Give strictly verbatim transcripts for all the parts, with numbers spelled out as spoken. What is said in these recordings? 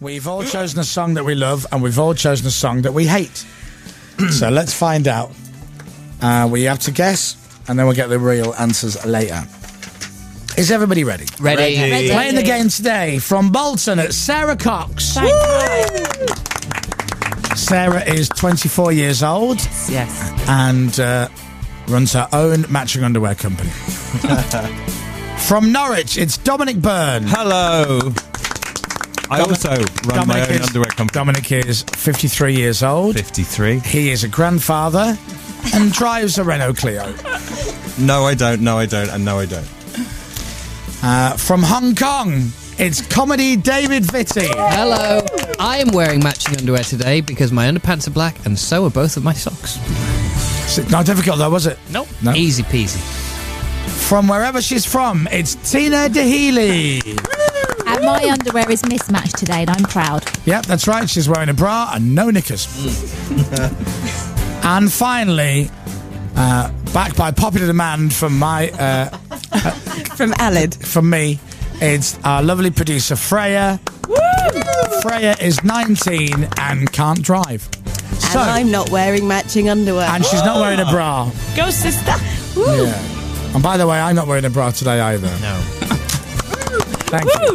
We've all chosen a song that we love, and we've all chosen a song that we hate. So let's find out. Uh, we have to guess, and then we'll get the real answers later. Is everybody ready? Ready. Ready. Playing the game today from Bolton at Sarah Cox. Sarah is twenty-four years old. Yes. And uh, runs her own matching underwear company. From Norwich, it's Dominic Byrne. Hello. I Dom- also run Dominic my own is, underwear company. Dominic is fifty-three years old. fifty-three. He is a grandfather and drives a Renault Clio. No, I don't. No, I don't. And no, I don't. Uh, from Hong Kong, it's comedy David Vitti. Hello. I am wearing matching underwear today because my underpants are black and so are both of my socks. It's not difficult though, was it? Nope. No. Easy peasy. From wherever she's from, it's Tina DeHealy. And my underwear is mismatched today, and I'm proud. Yep, that's right. She's wearing a bra and no knickers. And finally, uh, back by popular demand from my uh, From Aled. from me, it's our lovely producer Freya. Freya is nineteen and can't drive. And So, I'm not wearing matching underwear. and she's not wearing a bra. Go, sister. Woo. Yeah. And by the way, I'm not wearing a bra today either. No. Thank you.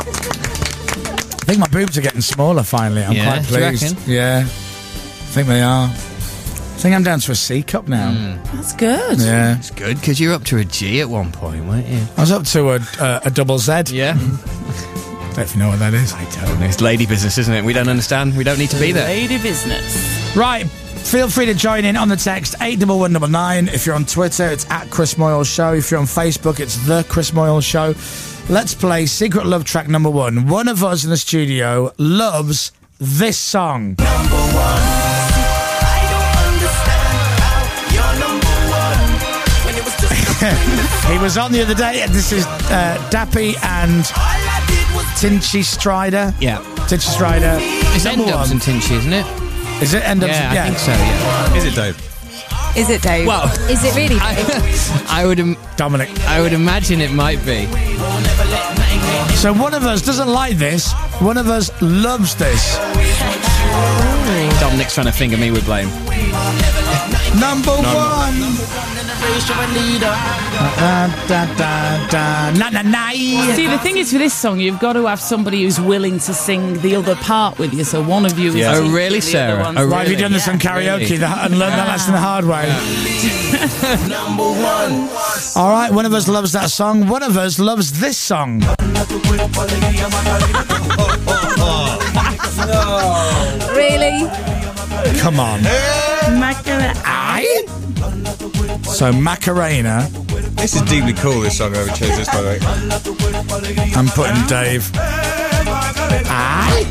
I think my boobs are getting smaller finally. I'm Yeah, quite do you pleased. reckon? Yeah. I think they are. I think I'm down to a C cup now. That's good. Yeah. It's good because you were up to a G at one point, weren't you? I was up to a, uh, a double Z. Yeah. Don't know if you know what that is. I don't know. It's lady business, isn't it? We don't understand. We don't need to be there. Lady business. Right. Feel free to join in on the text eight one one nine nine. If you're on Twitter, it's at Chris Moyle Show. If you're on Facebook, it's The Chris Moyle Show. Let's play Secret Love track number one. One of us in the studio loves this song. Number one. I don't understand how you're number one when it was just He was on the other day. This is uh, Dappy and all I did was Tinchy Strider. Yeah. Tinchy Strider. It's Number N-Dubs one. and Tinchy, isn't it? Is it N-Dubs? Yeah, I think so, yeah. Is it, Dave? Is it, Dave? Well, Is it really? I, I would Im- Dominic. I would imagine it might be. So one of us doesn't like this. One of us loves this. Dominic's trying to finger me with blame. Number one. Da, da, da, da. Na, na, na. See, the thing is, for this song, you've got to have somebody who's willing to sing the other part with you. So one of you is. Yeah. Oh, teaching really, the other Sarah? one. Oh, Why have you really? done this on karaoke Really? that, and learned that lesson the hard way? number one. All right, one of us loves that song. One of us loves this song. Really? Come on. Macarena. Aye? So Macarena. This is deeply cool, this song. I would chose this, by the way. I'm putting Dave. Aye?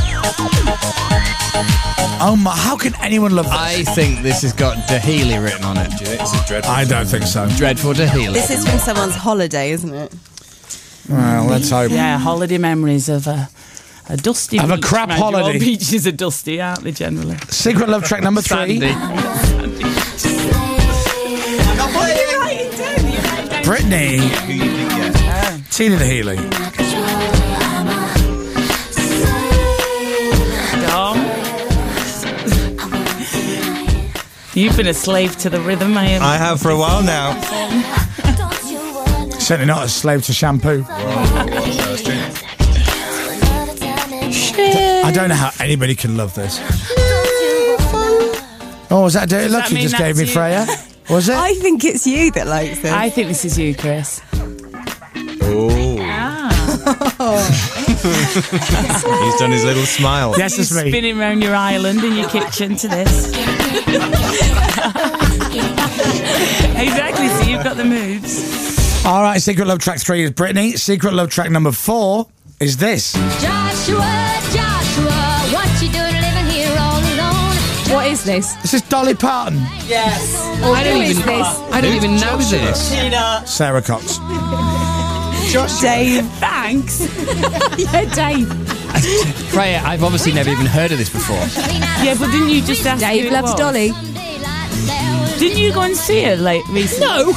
Oh my, how can anyone love this? I think this has got Dahealy written on it. This is dreadful. I don't think so. Dreadful Dahealy. This is from someone's holiday, isn't it? Well, let's hope. Yeah, holiday memories of a, a dusty Of a beach. crap Mind you, all holiday. beaches are dusty, aren't they, generally? Secret Love track number three. Sandy. Britney. Tina DeHealy. Dom. You've been a slave to the rhythm, I am. I have for a while now. Certainly not a slave to shampoo. I don't know how anybody can love this. Oh, was that Dirty Does Look that you mean just gave that's me, you? Freya? Was it? I think it's you that likes this. I think this is you, Chris. Oh. He's done his little smile. Yes, it's me. Spinning around your island in your kitchen to this. Exactly, so you've got the moves. All right, Secret Love track three is Britney. Secret Love track number four is this. Joshua, Joshua, what you doing living here all alone? What is this? This is Dolly Parton. I don't Who is even. this? I don't even know this. Sarah Cox. Dave. Thanks. Yeah, Dave. Freya, I've obviously never even heard of this before. Yeah, but didn't you just ask who Dave it loves was? Dolly. Didn't you go and see her like recently? No.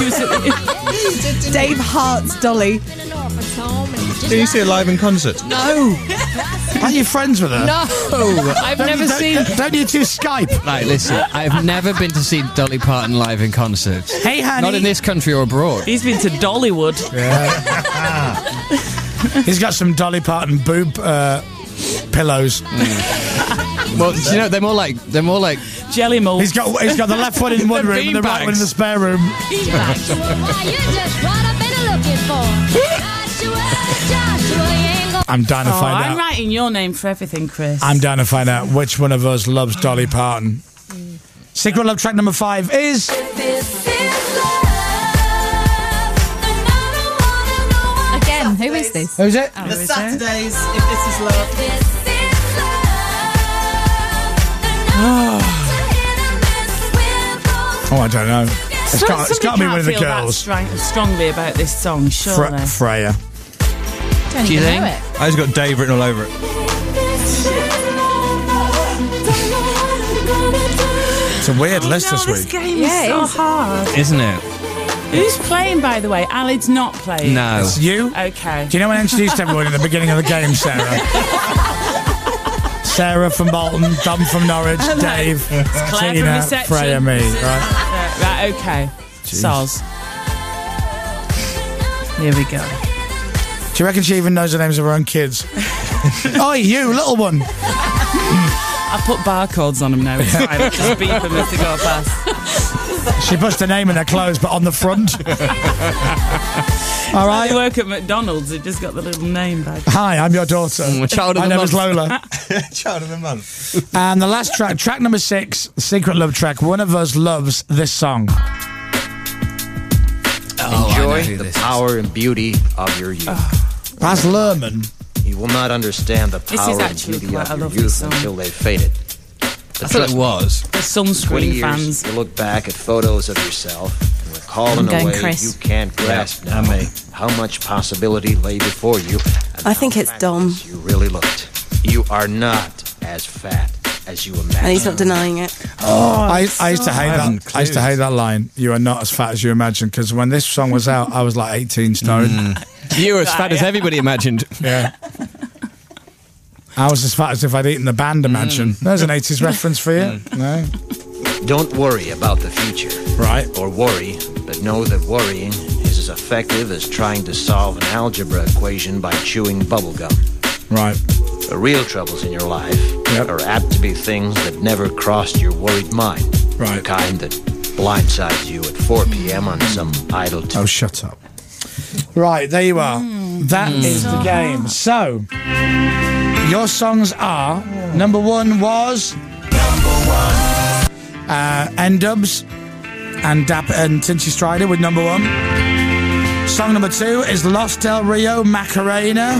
Dave Hart's Dolly. Did you see it live in concert? No. Aren't you friends with her? No, I've Don't never you, don't, seen. Don't you two Skype? Right, listen, I've never been to see Dolly Parton live in concert. Hey, honey. Not in this country or abroad. He's been to Dollywood. He's got some Dolly Parton boob uh, pillows. Well, do you know, they're more like they're more like Jelly mold. He's got he's got the left one in one The room and the right beanbags. one in the spare room. Joshua, you're just what I've been looking for. Joshua, Joshua, you ain't gonna I'm down to Oh, find I'm out. writing your name for everything, Chris. I'm down to find out which one of us loves Dolly Parton. Secret Love track number five is. Again, who is this? Who's it? Oh, The is it? Saturdays, if this is love. Oh, I don't know. It's So- got, it's got to somebody be one of the can't feel that girls. strong- strongly about this song, surely. Fre- Freya. Don't Do you even think? know it. I just got Dave written all over it. It's a weird list no, this this week. game Yeah, it is so is. hard. isn't it? Who's playing, by the way? Alid's not playing. No. It's you. Okay. Do you know when I introduced everyone in the beginning of the game, Sarah? Sarah from Bolton, Dom from Norwich, Dave, Claire from Tina, reception. Freya, me. Right? Uh, right, okay. Soz. Here we go. Do you reckon she even knows the names of her own kids? Oi, you, little one. I put barcodes on them now. It's fine. I'll just beep them as they go past. She puts her name in her clothes, but on the front. All I right. work at McDonald's. It just got the little name badge. Hi, I'm your daughter. Mm, child of My the name is month. Lola. Child of the month. And the last track, track number six, Secret Love track. One of us loves this song. Oh, I know Enjoy who the this is. power and beauty of your youth. Baz Luhrmann. You will not understand the This is power and actually beauty quite a of your lovely youth song. until they've faded. I thought it was. The twenty sunscreen years, fans. you look back at photos of yourself and recall in I'm a going way Chris. you can't grasp now how much possibility lay before you. And I how think it's Dom. fabulous you really looked. You are not as fat as you imagined. And he's not denying it. I, I used to hate I haven't that. I used to clued. hate that line. You are not as fat as you imagine. Because when this song was out, I was like eighteen stone. You were as fat as everybody imagined. Yeah. I was as fat as if I'd eaten the band. Imagine. There's an eighties reference for you. No. Don't worry about the future. Right. Or worry, but know that worrying is as effective as trying to solve an algebra equation by chewing bubblegum. Right. The real troubles in your life Yep. are apt to be things that never crossed your worried mind. Right. The kind that blindsides you at four p.m. on some idle Oh, Tuesday. shut up. Right, there you are. That is the game. So, your songs are number one was number one. Uh, N-Dubs and Dap and Tinchy Strider with number one. Song number two is Los Del Rio Macarena.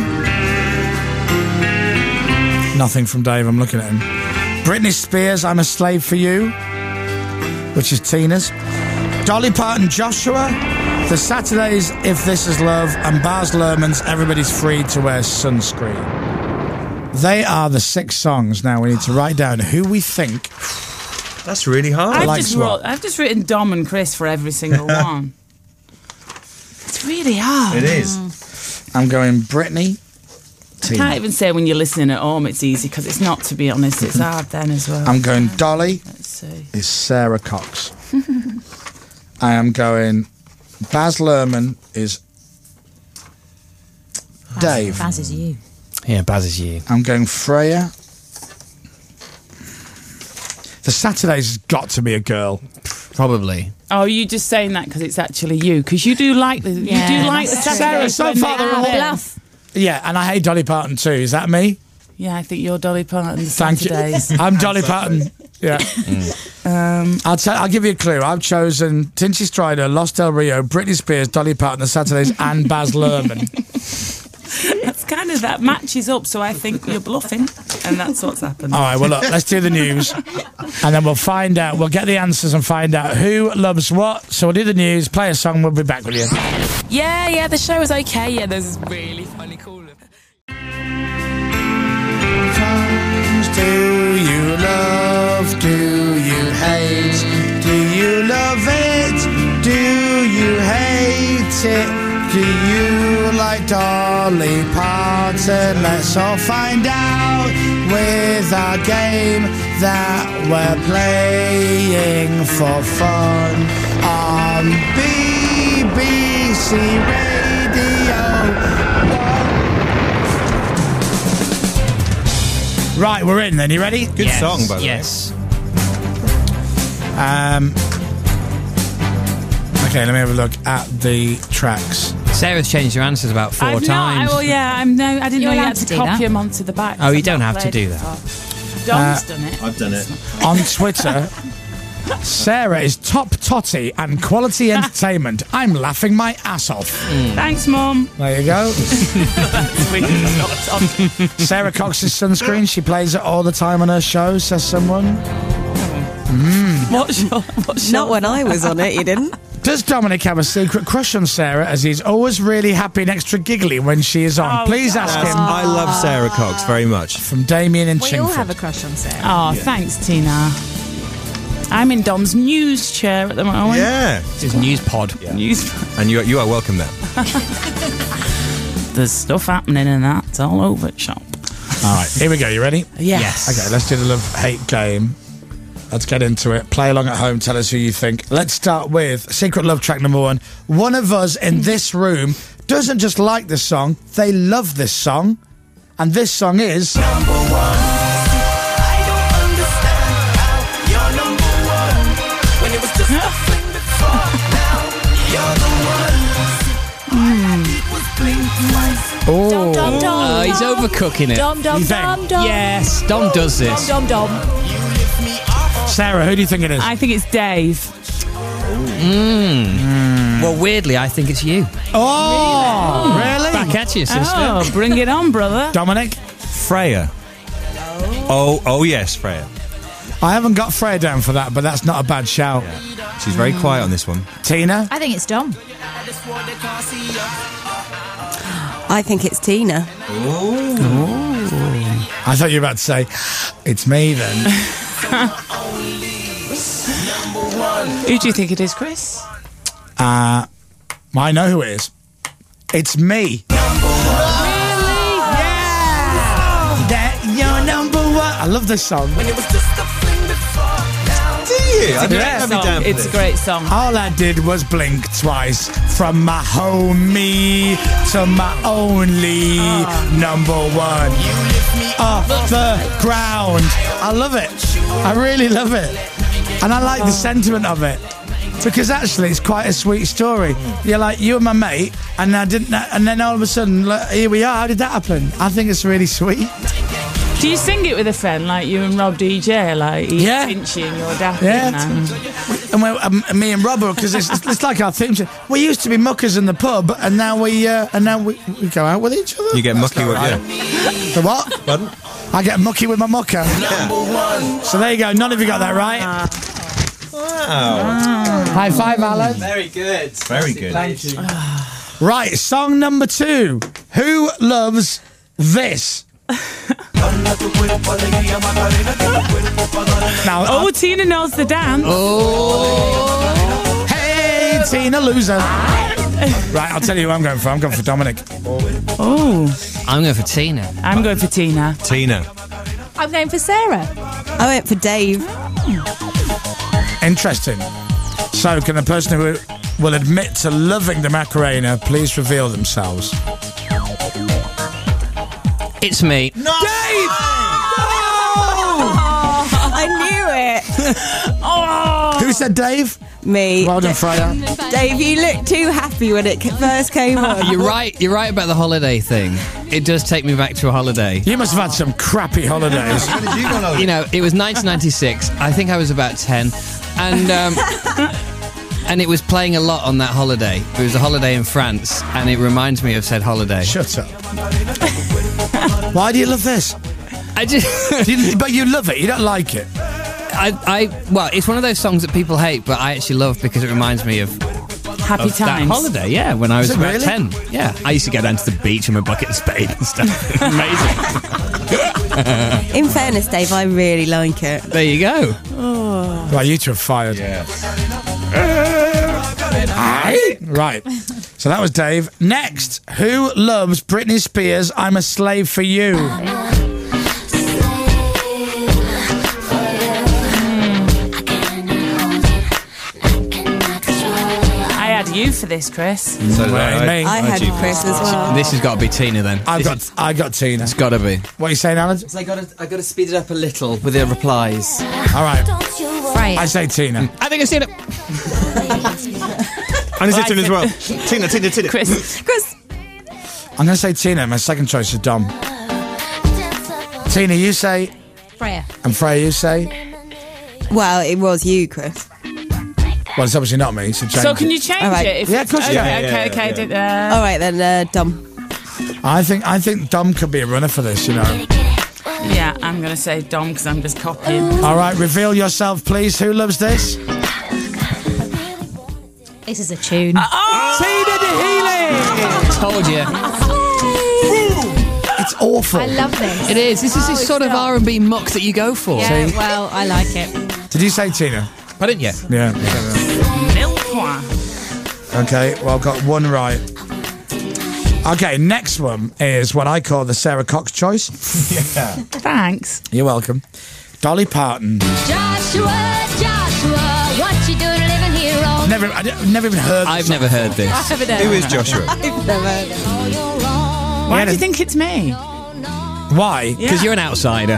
Nothing from Dave. I'm looking at him. Britney Spears, I'm a Slave for You, which is Tina's. Dolly Parton, Joshua. The Saturdays, If This Is Love, and Baz Luhrmann's Everybody's Free to Wear Sunscreen. They are the six songs. Now we need to write down who we think. That's really hard. I've like just, swap. wrote, I've just written Dom and Chris for every single one. It's really hard. It is. I'm going Britney, I can't Tina. even say when you're listening at home it's easy because it's not, to be honest. It's hard then as well. I'm going Dolly Let's see. is Sarah Cox. I am going Baz Luhrmann is Dave. Baz is you. Yeah, Baz is you. I'm going Freya. The Saturdays has got to be a girl. Probably. Oh, are you just saying that because it's actually you? Because you do like the Yeah, you do like the that's true. Saturdays So when far they they're are all- there. Bluff. Yeah, and I hate Dolly Parton too. Is that me? Yeah, I think you're Dolly Parton. The Thank Saturdays. you. I'm Dolly Parton. Yeah. Um, I'll, tell, I'll give you a clue. I've chosen Tinchy Strider, Los Del Rio, Britney Spears, Dolly Parton, The Saturdays, and Baz Luhrmann. That's kind of that matches up. So I think you're bluffing, and that's what's happened. All right, well, look, let's do the news. And then we'll find out. We'll get the answers and find out who loves what. So we'll do the news, play a song, we'll be back with you. Yeah, yeah, the show is okay. Yeah, there's really funny, cool. Do you love? Do you hate? Do you love it? Do you hate it? Do you like Dolly Parton? Let's all find out. with our game that we're playing for fun on B B C Radio. Right, we're in then. You ready? Good Yes, song, by the yes. way. Um, okay, let me have a look at the tracks. Sarah's changed her answers about four I've times. Not, well, yeah, I'm no, I didn't You're know you allowed had to, to do copy that. them onto the back. Oh, you I've don't not have to played do it that. before. Dom's Uh, done it. I've done it. On Twitter, Sarah is top totty and quality entertainment. I'm laughing my ass off. Thanks, Mum. There you go. Sweet. Sarah Cox's sunscreen. She plays it all the time on her show, says someone. What's your, what's Not your- when I was on it, you didn't. Does Dominic have a secret crush on Sarah, as he's always really happy and extra giggly when she is on? Oh, Please God. ask Yes, him. I love Sarah Cox very much. From Damien in We all Chingford. have a crush on Sarah. Oh, thanks, Tina. I'm in Dom's news chair at the moment. Yeah. It's his news pod. News. And you, you are welcome there. There's stuff happening in that. It's all over the shop. All right, here we go. You ready? Yes. Okay, let's do the love-hate game. Let's get into it. Play along at home. Tell us who you think. Let's start with Secret Love track number one. One of us in this room doesn't just like this song, they love this song. And this song is... Number one. I don't understand how you're number one when it was just a fling before. Now you're the one. All I did was blink twice. Oh, Dom, dom, Oh, he's dom. overcooking it. Dom, dom, You think? dom, dom. Yes, Dom does this. Dom, dom, dom. You lift me off. Sarah, who do you think it is? I think it's Dave. Well, weirdly, I think it's you. Oh, really? Back at you, sister. Oh, bring it on, brother. Dominic? Freya. Oh, oh yes, Freya. I haven't got Freya down for that, but that's not a bad shout. She's very quiet on this one. Tina? I think it's Dom. I think it's Tina. I thought you were about to say, it's me then. Who do you think it is, Chris? Uh, I know who it is. It's me. That you're number one. I love this song. When it was just a fling before. Now Do you? It's a great song. It's a great song. All I did was blink twice. From my homie to my only number one. Off the ground. I love it. I really love it. And I like the sentiment of it. Because actually, it's quite a sweet story. You're like, you were my mate, and I didn't, and then all of a sudden, like, here we are. How did that happen? I think it's really sweet. Do you sing it with a friend like you and Rob D J, like Ian Yeah. Finchy and your dad? Yeah. And And we, um, me and Robert, because it's, it's like our theme. song. We used to be muckers in the pub, and now we, uh, and now we, we go out with each other. You get That's mucky not with right. yeah. The what? Pardon? I get mucky with my mucker. So there you go. None of you got that right. Wow. High five, Alan. Very good. Very good. Thank you. Right, song number two. Who loves this? Now, oh, Tina knows the dance. Oh. Hey, Tina, loser. Right, I'll tell you who I'm going for. I'm going for Dominic. Oh, I'm going for Tina. I'm going for Tina. Tina. I'm going for Sarah. I went for Dave. Interesting. So, can the person who will admit to loving the Macarena please reveal themselves? It's me. No! Dave! I knew it. Oh, Who said Dave? Me. Well done, Freya. Dave, you looked too happy when it first came on. You're right. You're right about the holiday thing. It does take me back to a holiday. You must have had some crappy holidays. When did you go on holiday? You know, it was nineteen ninety-six. I think I was about ten, and um, and it was playing a lot on that holiday. It was a holiday in France, and it reminds me of said holiday. Shut up. Why do you love this? I just, You- but you love it. You don't like it. I, I, well, it's one of those songs that people hate, but I actually love because it reminds me of, happy of that times. holiday. Yeah, when I was Is it about really? ten. Yeah, I used to go down to the beach with my bucket and spade and stuff. Amazing. In fairness, Dave, I really like it. There you go. Right, you two are fired. Yeah. Aye. Right. So that was Dave. Next, who loves Britney Spears' I'm a Slave for You? for this, Chris. So did I. Me. I had Chris as well. This has got to be Tina then. I've This got, is- I got Tina. It's got to be. What are you saying, Alan? So I got to, I got to speed it up a little with the replies. All right. Freya. I say Tina. I think I've seen it. And is it Tina as well? Tina, Tina, Tina. Chris. Chris. I'm going to say Tina. My second choice is Dom. Tina, you say, Freya. and Freya, you say. Well, it was you, Chris. Well, it's obviously not me, so change So can it. you change All right. it? If Yeah, of course you okay, can. Okay, Yeah, okay, yeah, did, yeah. uh, All right, then, uh, Dom. I think I think Dom could be a runner for this, you know. yeah, I'm going to say Dom because I'm just copying. All right, reveal yourself, please. Who loves this? This is a tune. Tina DeHealy! Told you. It's awful. I love this. It is. This is this sort of R and B muck that you go for. Yeah, well, I like it. Did you say Tina? Pardon? Yeah. Yeah. Milkwa. Okay, well, got one right. Okay, next one is what I call the Sarah Cox choice. Thanks. You're welcome. Dolly Parton. Joshua, Joshua, what you doing living here all Never, I've never even heard. I've never heard this. Who is Joshua? Why do you think it's me? Why? Because you're an outsider.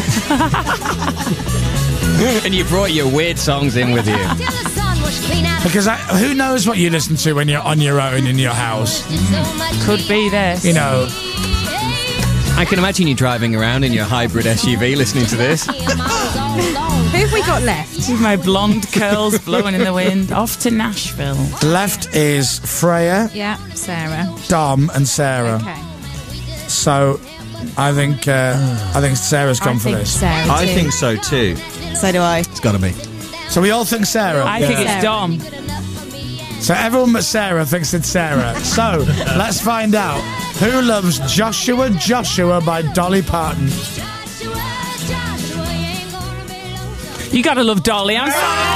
And you brought your weird songs in with you. till the sun was clean out. Because I, who knows what you listen to when you're on your own in your house? So much Could be this. You know. I can imagine you driving around in your hybrid S U V listening to this. Who have we got left? With my blonde curls blowing in the wind. Off to Nashville. Left is Freya, Yeah, Sarah. Dom, and Sarah. Okay. So, I think uh, I think Sarah's gone I for think this. Sarah I too. think so too. So do I. It's got to be. So we all think Sarah. I think it's Sarah. Dom. So everyone but Sarah thinks it's Sarah. So let's find out who loves Joshua Joshua by Dolly Parton. You gotta love Dolly. I'm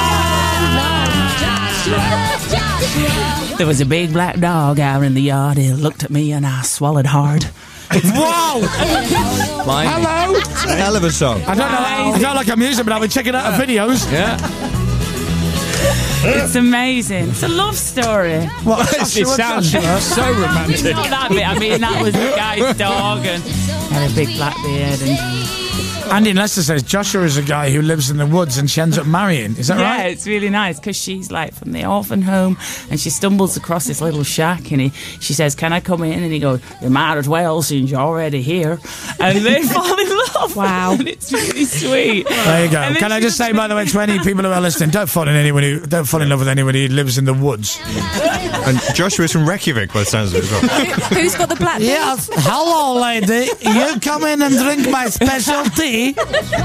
There was a big black dog out in the yard. He looked at me and I swallowed hard. Wow! Blimey. Hello! It's a hell of a song. I don't know. I don't like her music, but I'll be checking out her videos. Yeah. It's amazing. It's a love story. What? It Joshua sounds Joshua? so romantic. Not that bit. I mean, that was the guy's dog and had a big black beard. And Andy in Leicester says Joshua is a guy who lives in the woods and she ends up marrying. Is that yeah, right? it's really nice because she's like from the orphan home and she stumbles across this little shack and he, she says, "Can I come in?" And he goes, "You might as well since you're already here." And they fall in love. Wow. And it's really sweet. There you go. And then Can I she just say, by the way, to any people who are listening, don't fall in anyone who don't fall in love with anyone who lives in the woods. And Joshua's from Reykjavik by the sounds of it as well. Who's got the black beard? Yes. Hello, lady. You come in and drink my special tea.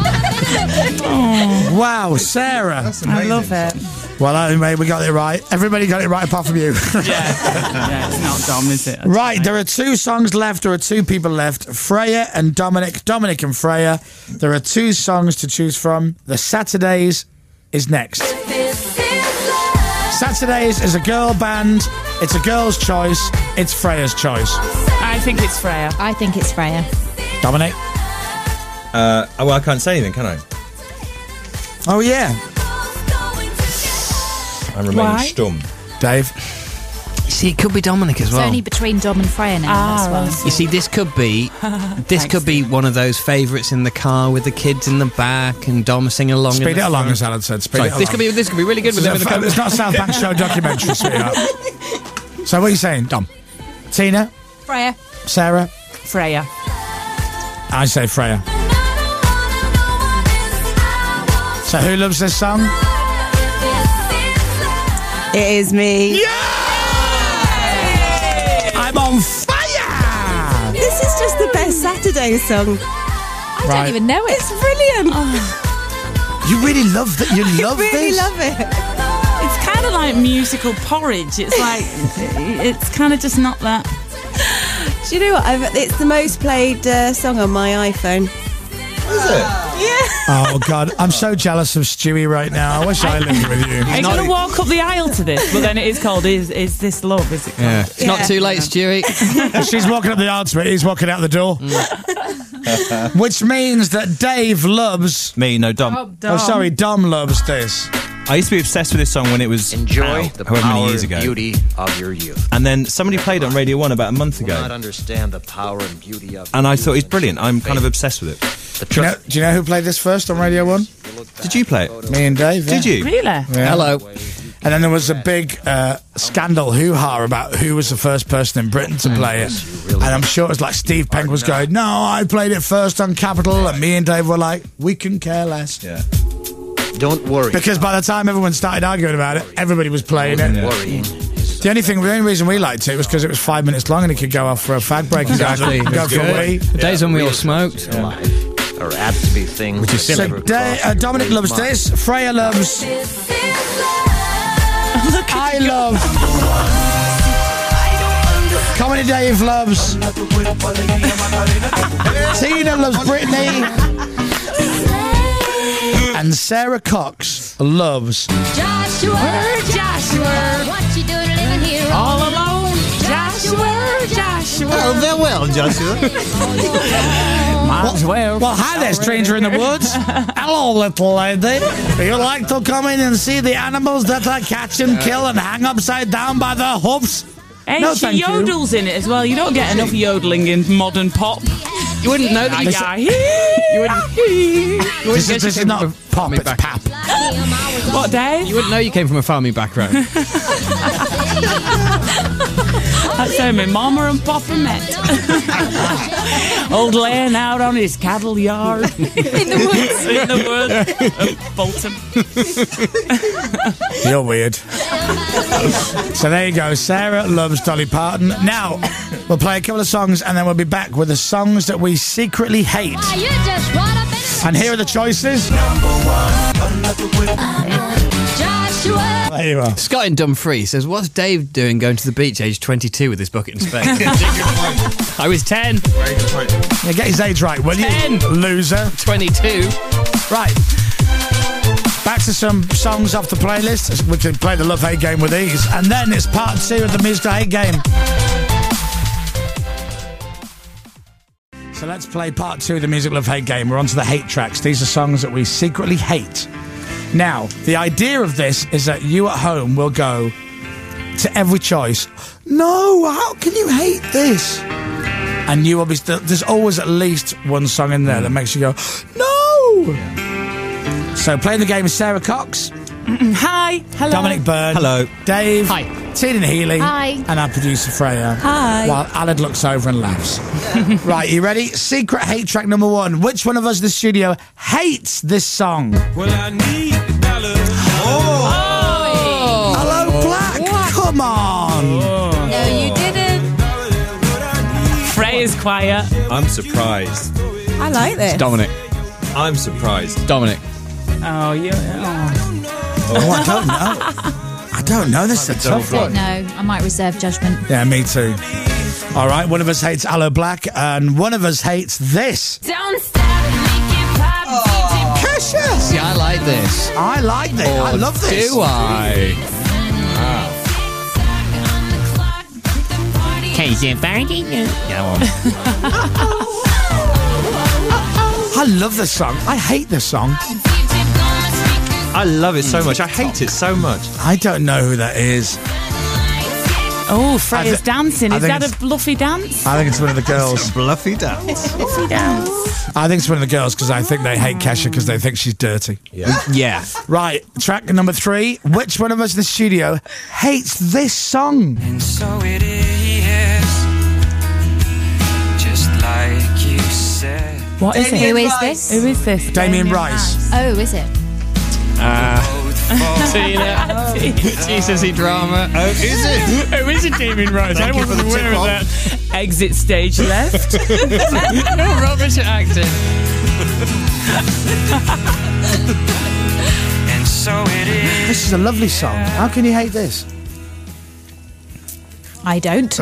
Oh, wow, Sarah. I love it. Well, anyway, we got it right. Everybody got it right apart from you. Yeah. Yeah, it's not Dom, is it? That's Right, there are two songs left. There are two people left. Freya and Dominic. Dominic and Freya. There are two songs to choose from. The Saturdays is next. Saturdays is a girl band. It's a girl's choice. It's Freya's choice. I think it's Freya. I think it's Freya. Dominic? Uh, oh, well, I can't say anything, can I? Oh, yeah. I'm remaining Why? stum. Dave? See, it could be Dominic as It's well. only between Dom and Freya now. Ah, that's why. right. You see, this could be this could be one of those favourites in the car with the kids in the back and Dom singing along. in Speed the it along, front. as Alan said. Speed Sorry, it along. this could be this could be really good with them in the car. It's not a South Bank Show documentary, sweetheart. So what are you saying, Dom? Tina? Freya. Sarah? Freya. I say Freya. So who loves this song? It is me. I'm on fire! This is just the best Saturday song. I Right. don't even know it. It's brilliant. You really love that? You love really this? love it. It's kind of like musical porridge. It's like, it's kind of just not that. Do you know what? I've, it's the most played uh, song on my iPhone. Is it? Yeah. Oh, God. I'm so jealous of Stewie right now. I wish I lived with you. I'm going to walk up the aisle to this, but then it is called Is Is This Love? Is it called? Yeah. It's not Yeah. too late, Stewie. She's walking up the aisle to it. He's walking out the door. Which means that Dave loves... Me, no, Dom. Oh, sorry. Dom loves this. I used to be obsessed with this song when it was Enjoy out, the however many power years and ago. beauty of your youth. And then somebody played it on Radio one about a month Do not ago. understand the power and beauty of And I youth thought he's and brilliant. I'm kind of faith. obsessed with it. The Do you, know, do you know who played this first on Radio one? Did you play it? Me and Dave. Yeah. Did you? Really? Yeah. Hello. And then there was a big uh, scandal hoo-ha about who was the first person in Britain to play it. And I'm sure it was like Steve Penk was going, no, I played it first on Capital. And me and Dave were like, we can care less. Yeah. Don't worry. Because by the time everyone started arguing about it, everybody was playing it. Worrying. The only thing, the only reason we liked it was because it was five minutes long and it could go off for a fag break. Exactly. Go for a wee. The days when we all smoked. Are apt to be things which is So Da- uh, Dominic loves this. Freya loves. I love. Comedy Dave loves. Tina loves Britney. And Sarah Cox loves. Joshua, Joshua, what you doing living here All alone. Joshua, Joshua. Oh, very well, Joshua. Might as well. Well, hi there, stranger in the woods. Hello, little lady. Would you like to come in and see the animals that I catch and kill and hang upside down by the hoofs? Hey, No, she thank you. yodels in it as well. You don't get enough yodeling in modern pop. You wouldn't know that. You, Yeah. you wouldn't. You wouldn't This guess is, this you is came not from a pop, farming it's back- pap. What, Dave? You wouldn't know you came from a farming background. That's how my mama and papa met. Old laying out on his cattle yard. In the woods. In the woods. Of Bolton. You're weird. So there you go. Sarah loves Dolly Parton. Now, we'll play a couple of songs and then we'll be back with the songs that we secretly hate. Why, you just what I've been And here are the choices. Joshua. There you are. Scott in Dumfries says, what's Dave doing going to the beach age twenty-two with his bucket and spade? I was ten. Yeah, get his age right, will you? ten. Loser. twenty-two. Right. Back to some songs off the playlist. We can play the Love Hate game with ease. And then it's part two of the Musical Hate game. So let's play part two of the Music Love Hate game. We're on to the hate tracks. These are songs that we secretly hate. Now, the idea of this is that you at home will go to every choice. No, how can you hate this? And you obviously, there's always at least one song in there that makes you go, no! So playing the game is Sarah Cox, Hi. Hello. Dominic Byrne, Hello. Dave, Hi. Tina Healy, Hi. and our producer Freya. Hi. While Aled looks over and laughs. Right, you ready? Secret hate track number one. Which one of us in the studio hates this song? Well, I need the dollar. Oh. Hello, Black. Come on. No, you didn't. Freya's quiet. I'm surprised. I like this. Dominic. I'm surprised. Dominic. Oh, you. Oh. Oh, I don't know. I don't know. This is a tough Don't one. know. I might reserve judgment. Yeah, me too. All right, one of us hates Aloe Black, and one of us hates this. Don't stop, make it pop. Kesha. See, I like this. I like this. I Or love this. Do I? I love this song. I hate this song. I love it so much. I hate it so much. I don't know who that is. Oh, I Freya's thi- dancing. I Is think that a it's- bluffy dance? I think it's one of the girls. Bluffy dance. Bluffy dance. I think it's one of the girls because I think they hate Kesha because they think she's dirty. Yeah. Yeah. Right, track number three. Which one of us in the studio hates this song? And so it is, just like you said. What is Damien it? Who is Rice. this? Who is this? Damien Rice. Oh, is it? Tina. Jesus-y drama. Oh, is it? Who is it, Damien Rice? Thank I you for wasn't the aware of tip-off. that. Exit stage left. No rubbish at acting. And so it is. This is a lovely song. How can you hate this? I don't. All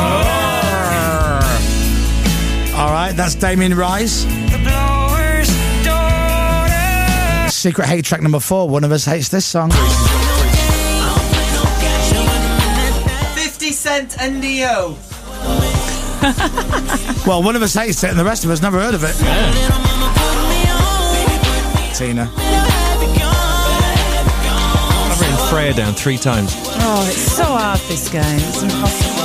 right, that's Damien Rice. The blower's daughter. Secret hate track number four. One of us hates this song. fifty Cent and Neo. Well, one of us hates it and the rest of us never heard of it. Tina. Freya down three times. Oh, it's so hard, this game. It's impossible.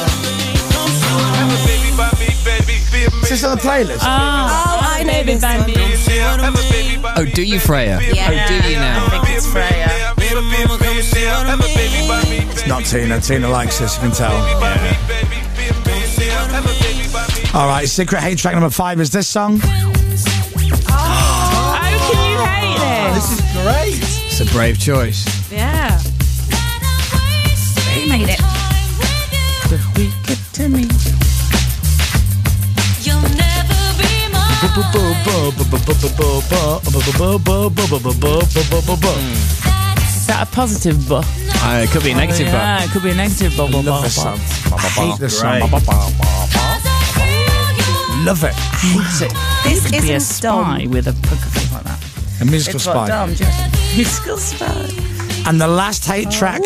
Is this on the playlist? Oh, I know this one. Oh, do you, Freya? Yeah. Oh, do you now? I think it's Freya. It's not Tina. Tina likes this, you can tell. All right, secret hate track number five is this song. How can you hate this? This is great. It's a brave choice. Yeah. Who made it? The wicked to me. You'll never be mine. Is that a positive bu? Uh, it could be a negative, Yeah, it could be a negative bu. bu- Love bu- this bu- song. I hate this song. Great. Love it. Hate it. This Be a isn't spy Dom. with a poker face like that. A musical It's what spy. Dom just. Musical spy. And the last hate track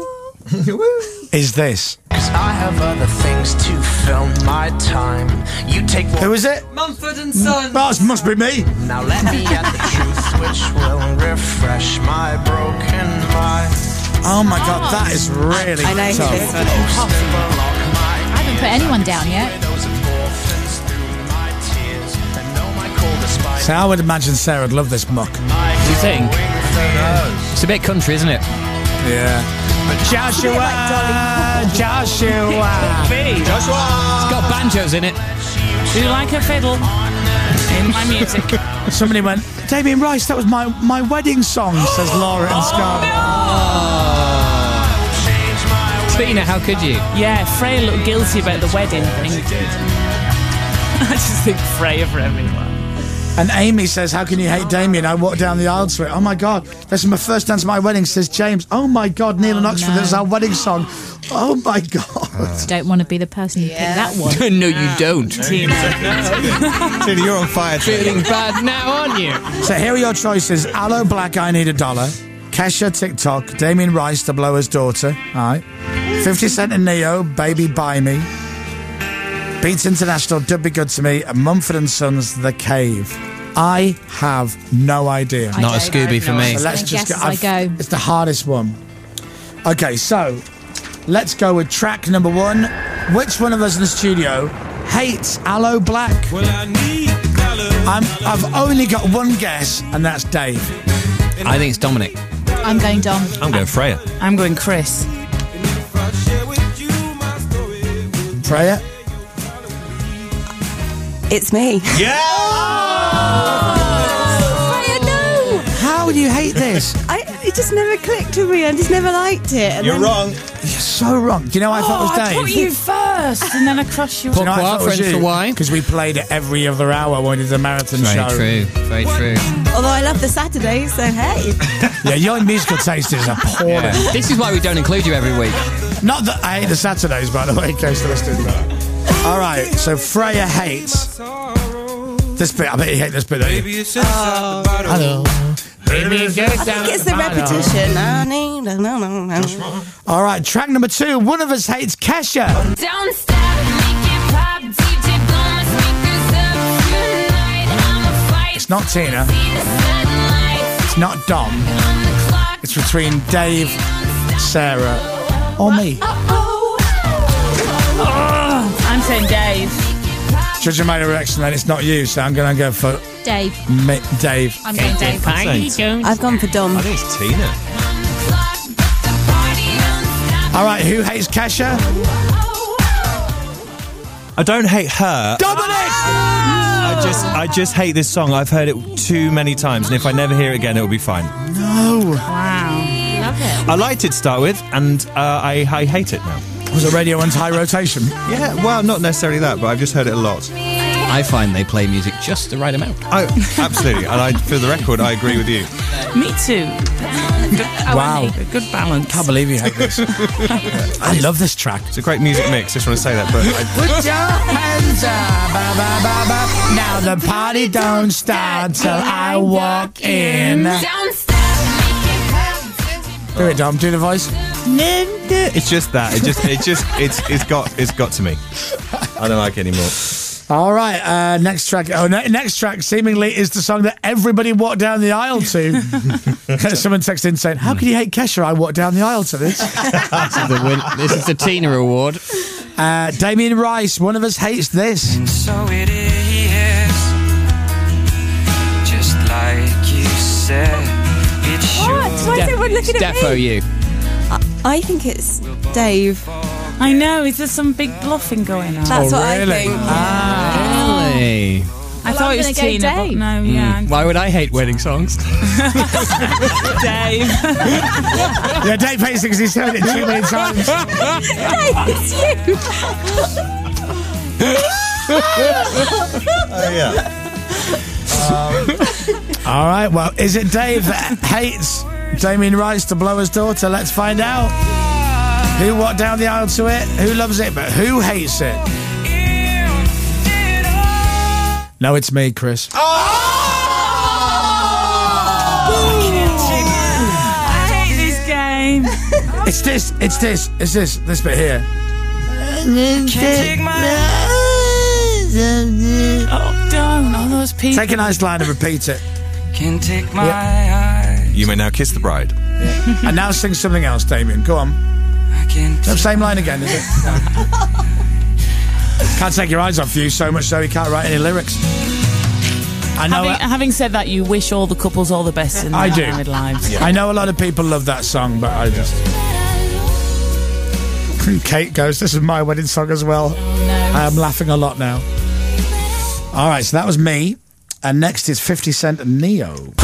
is this. I have other things to fill my time. You take one. Who is it? Mumford and Sons. Oh, it must be me. Now let me get the truth, which will refresh my broken mind. Oh my God, that is really I know who tough. this one is. I haven't put anyone down yet. So I would imagine Sarah would love this muck. Do you think? It's a bit country, isn't it? Yeah. Joshua, Joshua. It's got banjos in it. Do you like a fiddle in my music? Somebody went, Damien Rice, that was my, my wedding song, says Laura and Scarlett. Tina, how could you? Yeah, Freya looked guilty about the wedding thing. I just think Freya for everyone. And Amy says, how can you hate Damien? I walked down the aisle to it. Oh my God, this is my first dance at my wedding, says James. Oh my God, Neil and Oxford, no. this is our wedding song. Oh my God. You don't want to be the person who picked that one. No, you don't. Tina. Tina, you're on fire. Feeling bad now, aren't you? So here are your choices. Aloe Black, I Need a Dollar. Kesha, TikTok. Damien Rice, The Blower's Daughter. All right. fifty Cent and Neo, Baby Buy Me. Beats International, Do Be Good to Me. And Mumford and Sons, The Cave. I have no idea. I Not a don't Scooby for know. me. So let's Same just guess go. as I go. It's the hardest one. Okay, so let's go with track number one. Which one of us in the studio hates Aloe Black? Well, I need I'm, I've only got one guess, and that's Dave. I think it's Dominic. I'm going Dom. I'm going Freya. I'm going Chris. Freya? It's me. Yeah! Freya, no! How do you hate this? I, it just never clicked with me. I just never liked it. And You're then- wrong. You're so wrong. Do you know what I thought Oh, was I Dave? put you first, and then I crushed you. Do you know what I Pourquoi, thought was French for why? Because we played it every other hour when we did the marathon Very show. true. Very true. Although I love the Saturdays, so hey. Yeah, your musical taste is appalling. Yeah. This is why we don't include you every week. Not that I hate the Saturdays, by the way, in case the listeners know. All right, so Freya hates this bit. I bet you hate this bit, don't you? Hello. I think it's the repetition. I need no, no, no, no. All right, track number two. One of us hates Kesha. Don't stop, make it pop, D J blow my speakers up tonight. I'ma fight. It's not Tina. See the sunlight It's not Dom. on the clock. It's between Dave, Sarah, or me. I'm saying Dave. Judging by the reaction, then it's not you, so I'm going to go for Dave. me, Dave. I'm going Dave. I've gone for Dom. I think it's Tina. All right, who hates Kesha? I don't hate her. Dominic! I just, I just hate this song. I've heard it too many times, and if I never hear it again, it will be fine. No. Wow. Love it. I liked it to start with, and uh, I, I hate it now. Was it Radio one's high rotation? Yeah, well, not necessarily that, but I've just heard it a lot. I find they play music just the right amount. I, absolutely, and I, for the record, I agree with you. Me too. Good, Wow. a good balance. Can't believe you hate this. I love this track. It's a great music mix. Just want to say that, but I, Put your hands up, ba, ba, ba, ba. Now the party don't start till I walk in. Don't stop, make it pop. Do it, Dom. Do the voice. it's just that. It just, it just, it's, it's got, it's got to me. I don't like it anymore. All right, uh, next track. Oh, ne- next track seemingly is the song that everybody walked down the aisle to. Someone texted in saying, "How can you hate Kesha? I walked down the aisle to this." This is the, win- this is the Tina Award. Uh, Damien Rice, One of Us Hates This. And so it is, just like you said. It should. What? Why is everyone looking at Defo me? you. I, I think it's Dave. I know. Is there some big bluffing going on? That's Oh, what really? I think. Ah. Really? I Well, thought I'm it was gonna go Tina, but Dave. no, yeah. Why would I hate wedding songs? Dave. Yeah, Dave hates it because he's heard it too many times. Dave, it's you. Oh, yeah. All right, well, is it Dave that hates Damien Rice to blow his daughter? Let's find out. Who walked down the aisle to it? Who loves it? But who hates it? No, it's me, Chris. I hate this game. It's this, it's this, it's this, this bit here. Can't take my Oh, don't. All those people. Take a nice line and repeat it. Can't take my eyes. You may now kiss the bride. And now sing something else, Damien. Go on. I can't No, same line again, is it? Can't take your eyes off you so much so you can't write any lyrics. I know. Having, having said that, you wish all the couples all the best in I their do. married lives. I know a lot of people love that song, but I just. Kate goes, "This is my wedding song as well." I am laughing a lot now. All right, so that was me, and next is fifty Cent and Neo.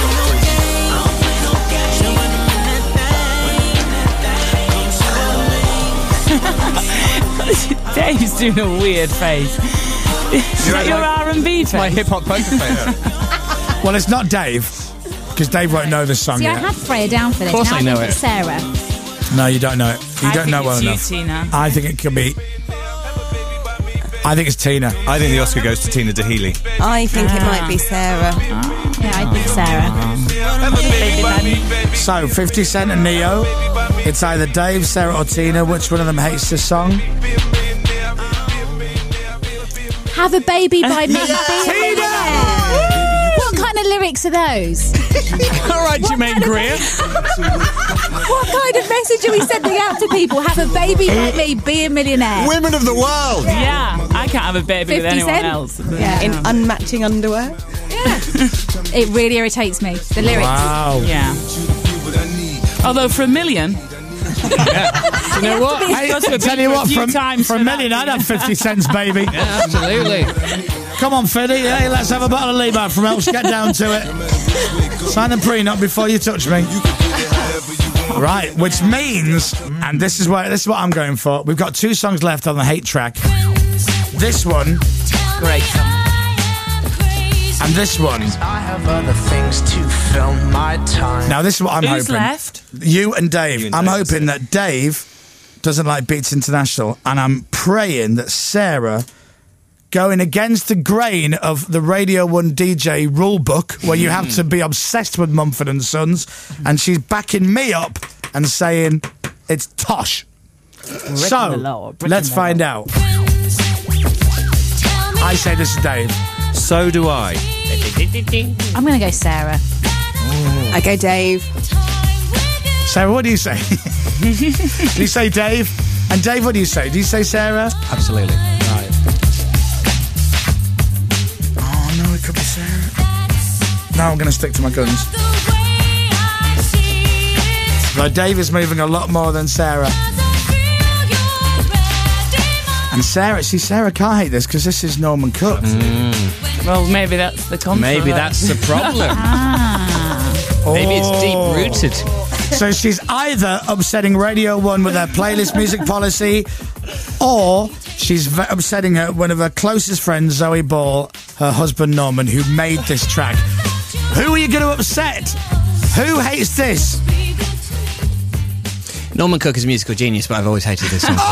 Dave's doing a weird face. Is that your R and B face? My hip hop poker face. Well, it's not Dave, because Dave won't know this song See, I yet. had Freya down for this. Of course Now I know think it. it's Sarah. No, you don't know it. You I don't think know well it's you, enough. Tina. I think it could be. I think it's Tina. I think the Oscar goes to Tina DeHealy. I think it might be Sarah. Yeah, I think Sarah. So, fifty Cent and Neo. It's either Dave, Sarah, or Tina. Which one of them hates this song? Have a baby by me. Be a millionaire. What kind of lyrics are those? All right, Jermaine Greer. What kind of message are we sending out to people? Have a baby by me. Be a millionaire. Women of the world! Yeah, I can't have a baby with fifty anyone Cent? else. Yeah. In unmatching underwear. It really irritates me. The lyrics. Wow. Yeah. Although for a million, You know what? Hey, Just a tell bit you for a what, few for, times for a for that. million, I'd have fifty cents, baby. Yeah, absolutely. Come on, Fiddy. Hey, let's have a bottle of Levi from Elks. Get down to it. Sign a prenup before you touch me. Right, which means, and this is what this is what I'm going for. We've got two songs left on the hate track. This one, great. and this one. I have other things to fill my time. Now, this is what I'm Who's hoping. left? You and Dave. You and I'm Dave, hoping that Dave doesn't like Beats International, and I'm praying that Sarah, going against the grain of the Radio one D J rule book, where you have to be obsessed with Mumford and Sons, and she's backing me up and saying it's tosh. So, the law, breaking let's the find out. I say this is Dave. So do I. I'm going to go Sarah. I go Dave. Sarah, what do you say? Do you say Dave? And Dave, what do you say? Do you say Sarah? Absolutely. Right. Oh, no, it could be Sarah. No, I'm going to stick to my guns. Though Dave is moving a lot more than Sarah. And Sarah, see, Sarah can't hate this because this is Norman Cook. Well, maybe that's the controversy. Maybe that's the problem. Maybe it's deep rooted. So she's either upsetting Radio one with her playlist music policy, or she's v- upsetting her, one of her closest friends, Zoe Ball, her husband Norman, who made this track. Who are you going to upset? Who hates this? Norman Cook is a musical genius, but I've always hated this song.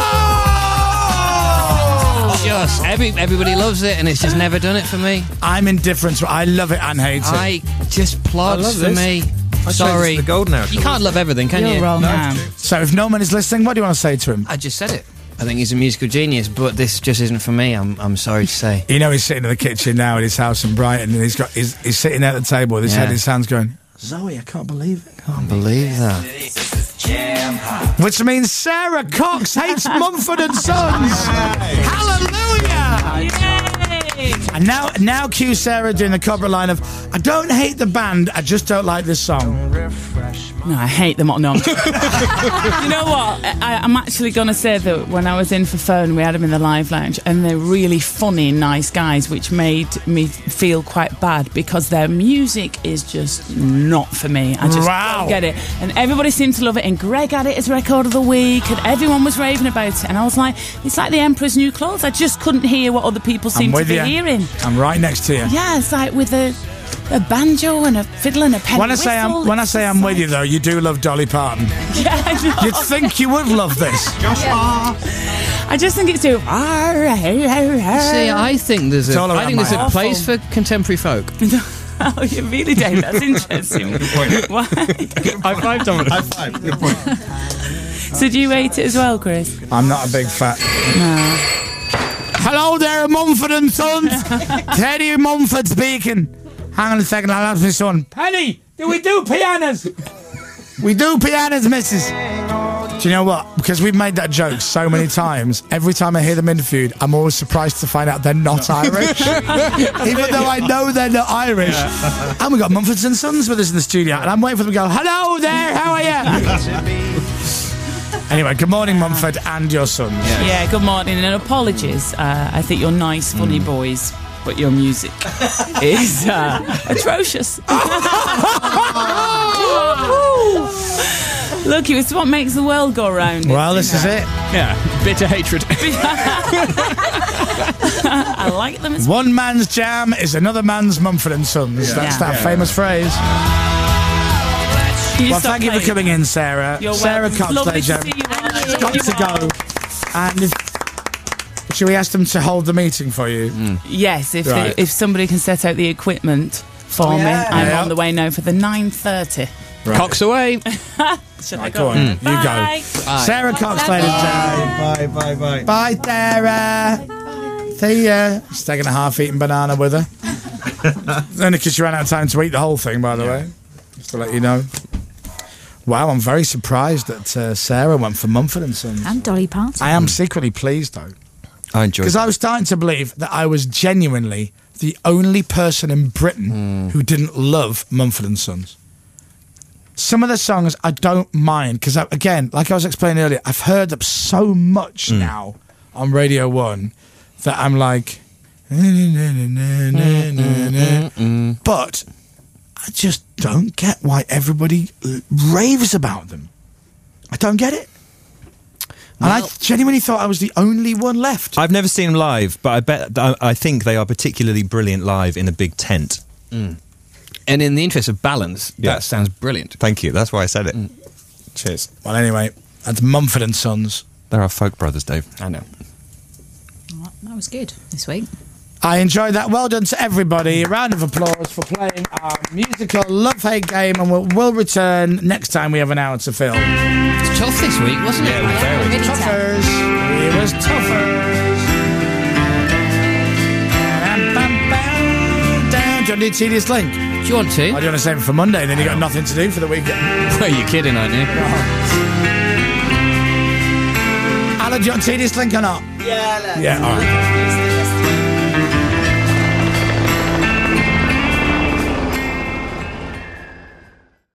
Just every everybody loves it, and it's just never done it for me. I'm indifferent. I love it and hate it. I just I plods love for this. me. I chose Sorry, the golden hour. you can't love everything, can You're you? wrong, man. So if Norman is listening, what do you want to say to him? I just said it. I think he's a musical genius, but this just isn't for me. I'm I'm sorry to say. You know, he's sitting in the kitchen now at his house in Brighton, and he's got he's, he's sitting at the table with his Yeah. head in his hands, going, "Zoe, I can't believe it." Can't believe that. Which means Sarah Cox hates Mumford and Sons. Hallelujah! Yay! And now, now cue Sarah doing the Cobra line of, I don't hate the band, I just don't like this song. No, I hate them all. No. You know what? I, I'm actually going to say that when I was in for Phone, we had them in the live lounge, and they're really funny, nice guys, which made me feel quite bad because their music is just not for me. I just Wow. don't get it. And everybody seemed to love it, and Greg had it as record of the week, and everyone was raving about it. And I was like, it's like the Emperor's New Clothes. I just couldn't hear what other people I'm seemed to with be you. hearing. I'm right next to you. Yeah, it's like with a, a banjo and a fiddle and a penny When I say I'm whistle, when I it's say just I'm like- with you though, you do love Dolly Parton. Yeah, I know. You'd think you would love this. I just think it's too. See, I think there's It's a, all I around think there's my a house. place for contemporary folk. Oh, you really, Dave? That's interesting. Why? High five, Dominic. High five. Good point. So do you hate it as well, Chris? I'm not a big fan. No. Hello there, Mumford and Sons. Teddy Mumford speaking. Hang on a second, I'll ask my son. Penny, do we do pianos? We do pianos, missus. Do you know what? Because we've made that joke so many times, every time I hear them interviewed, I'm always surprised to find out they're not Irish. Even though I know they're not Irish. And we've got Mumford and Sons with us in the studio, and I'm waiting for them to go, hello there, how are you? Anyway, good morning, Mumford and your sons. Yeah, good morning and apologies. Uh, I think you're nice, funny boys, but your music is uh, atrocious. Look, it's what makes the world go round. Well, this is it. Yeah, bitter hatred. I like them as One man's jam is another man's Mumford and Sons. That's Yeah. that Yeah. famous phrase. Can you Well, stop thank you for playing? coming in, Sarah. You're Sarah welcome. Cox, Lovely ladies to and see you all. gentlemen. Got to go. And if, should we ask them to hold the meeting for you? Yes, if Right. they, if somebody can set out the equipment for Oh, me, yeah. I'm Yeah. on the way now for the nine thirty. Right. Cox away. Should I Right, go? go on. You go. Bye. Sarah Cox, ladies and gentlemen. Bye, bye, bye. Bye, Sarah. See ya. She's taking a half-eaten banana with her. Only because she ran out of time to eat the whole thing, by the way. Just to let you know. Wow, I'm very surprised that uh, Sarah went for Mumford and Sons. And Dolly Parton. I am secretly pleased, though. I enjoyed Because it. I was starting to believe that I was genuinely the only person in Britain who didn't love Mumford and Sons. Some of the songs I don't mind because, again, like I was explaining earlier, I've heard them so much now on Radio One that I'm like, but I just don't get why everybody uh, raves about them. I don't get it. And I genuinely thought I was the only one left. I've never seen them live, but I bet I, I think they are particularly brilliant live in a big tent. And in the interest of balance, Yeah. that sounds brilliant. Thank you. That's why I said it. Cheers. Well, anyway, that's Mumford and Sons. There are folk brothers, Dave. I know. Well, that was good this week. I enjoyed that. Well done to everybody. A round of applause for playing our musical love-hate game, and we'll, we'll return next time we have an hour to fill. It's tough this week, wasn't it? Really tough. Tuffers. It was tuffers. Bam, bam, bam, down. Do you want to do Tedious Link? Do you want to? I do want to save it for Monday, and then you got nothing to do for the weekend. Well, you're kidding, aren't you? Alan, do you want Tedious Link or not? Yeah, let's Yeah, all right.